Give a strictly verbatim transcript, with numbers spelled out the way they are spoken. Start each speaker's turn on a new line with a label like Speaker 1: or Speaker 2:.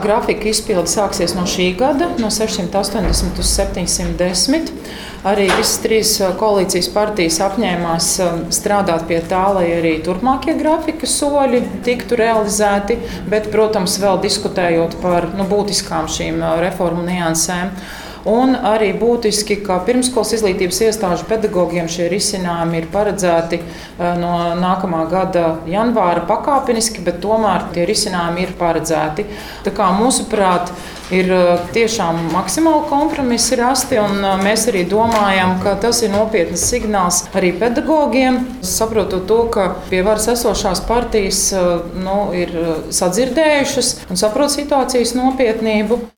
Speaker 1: grafika izpilde sāksies no šī gada, no sešsimt astoņdesmit uz septiņsimt desmit. Arī visas trīs koalīcijas partijas apņēmās strādāt pie tā, lai arī turpmākie grafikas soļi tiktu realizēti, bet, protams, vēl diskutējot par nu, būtiskām šīm reformu niansēm. Un arī būtiski, ka pirmskolas izglītības iestāžu pedagogiem šie risinājumi ir paredzēti no nākamā gada janvāra pakāpeniski, bet tomēr tie risinājumi ir paredzēti. Tā kā mūsuprāt, ir tiešām maksimāli kompromisi rasti, un mēs arī domājam, ka tas ir nopietnas signāls arī pedagogiem, saprotot to, ka pie varas esošās partijas nu, ir sadzirdējušas un saprot situācijas nopietnību.